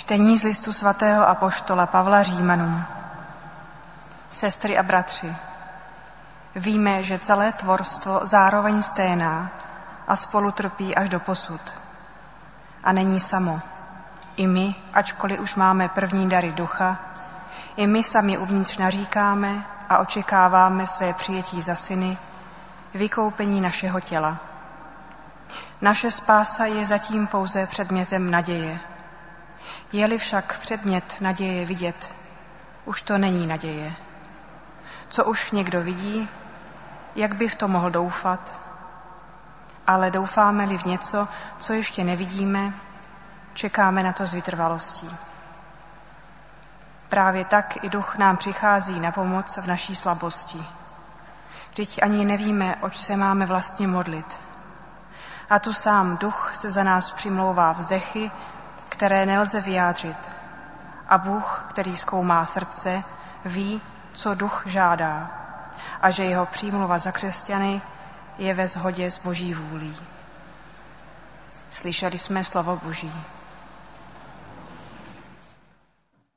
Čtení z listu svatého apoštola Pavla Římanům. Sestry a bratři, víme, že celé tvorstvo zároveň sténá a spolu trpí až do posud. A není samo. I my, ačkoliv už máme první dary ducha, i my sami uvnitř naříkáme a očekáváme své přijetí za syny, vykoupení našeho těla. Naše spása je zatím pouze předmětem naděje. Je-li však předmět naděje vidět, už to není naděje. Co už někdo vidí, jak by v to mohl doufat? Ale doufáme-li v něco, co ještě nevidíme, čekáme na to s vytrvalostí. Právě tak i duch nám přichází na pomoc v naší slabosti. Vždyť ani nevíme, oč se máme vlastně modlit. A tu sám duch se za nás přimlouvá vzdechy, které nelze vyjádřit. A Bůh, který zkoumá srdce, ví, co duch žádá a že jeho přímluva za křesťany je ve shodě s Boží vůlí. Slyšeli jsme slovo Boží.